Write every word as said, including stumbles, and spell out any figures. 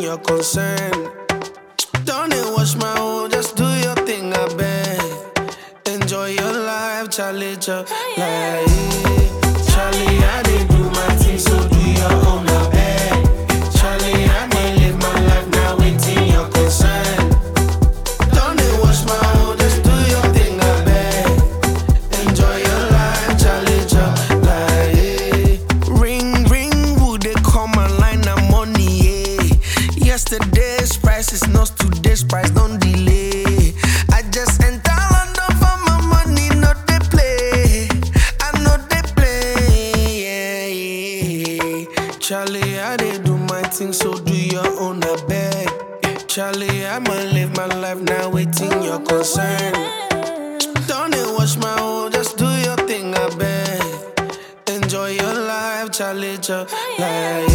your concern. Don't it wash my own, just do your thing, I beg. Enjoy your life, Charlie, Charlie. Charlie, I did do my thing, so do your own, I beg. Charlie, I did live my life, now waiting your concern. Don't it wash my own, just do your thing, I beg. Enjoy your life, Charlie, Charlie. Ring, ring, would they come online, I'm money, yeah. Yesterday's price is not today's price, don't delay. I just enter London for my money, not they play. I know they play, yeah, yeah. Charlie, I did do my thing, so do your own, I beg. Charlie, I'ma live my life, now waiting your concern. Don't it wash my own, just do your thing, I beg. Enjoy your life, Charlie, Charlie.